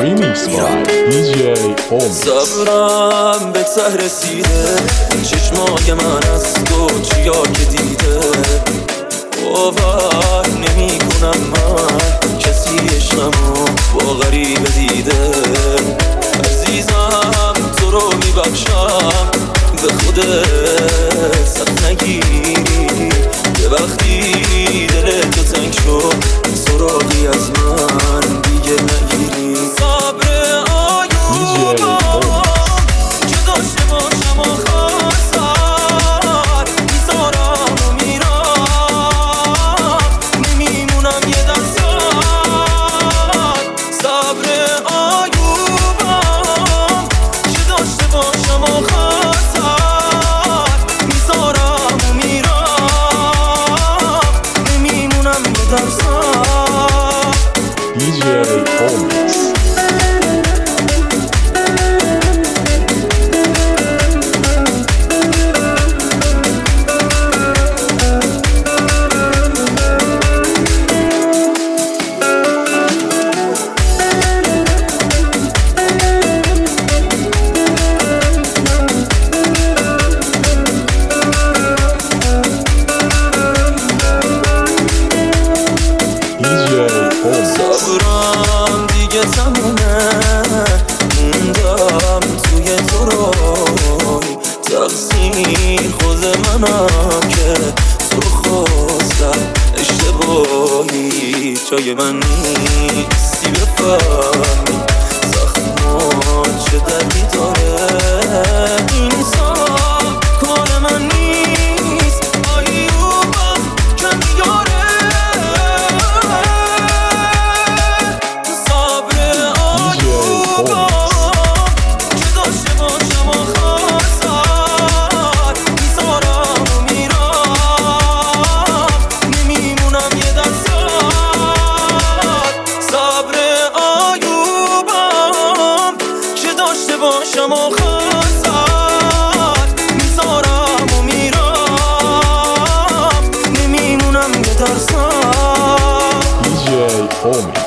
Remix by DJ Omix. صبرم به ته رسیده، این چشمای من از تو چیا که دیده. باور نمی کنم من کسی عشقمو با غریبه دیده. عزیزم تو رو می بخشم، به خودت سخت نگیری که وقتی دل تو تنگ شد سراغی از من دیگه نگیری. صبر آیوبم که داشته باشم آخر میذارم و میرم، نمیمونم یه درصد. صبر آیوبم که داشته باشم آخر میذارم و میرم، نمیمونم یه درصد. DJ Omix. صبرم دیگه تمومه، موندم توی تو روی. تقصیر خود منم که تو رو خواستم اشتباهی، جای من نیستی بفهمی زخمات چه دردی داره. این سال کار من نیست آیوبم که میاره. باشم آخر میذارم و میرم، نمیمونم یه درصد. DJ Omix.